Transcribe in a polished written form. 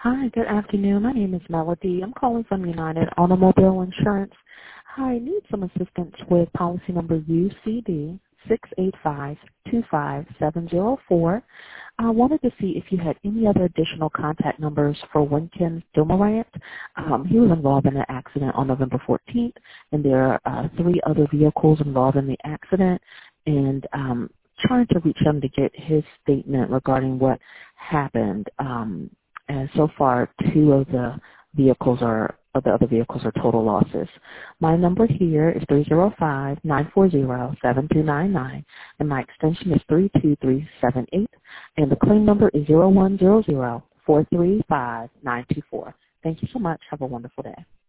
Hi, good afternoon. My name is Melody. I'm calling from United Automobile Insurance. Hi, I need some assistance with policy number UCD 685-25704. I wanted to see if you had any other additional contact numbers for Winkin Dumoulin. He was involved in an accident on November 14th, and there are 3 other vehicles involved in the accident, and trying to reach him to get his statement regarding what happened. And so far, 2 of the other vehicles are total losses. My number here is 305-940-7299, and my extension is 32378, and the claim number is 0100-435-924. Thank you so much. Have a wonderful day.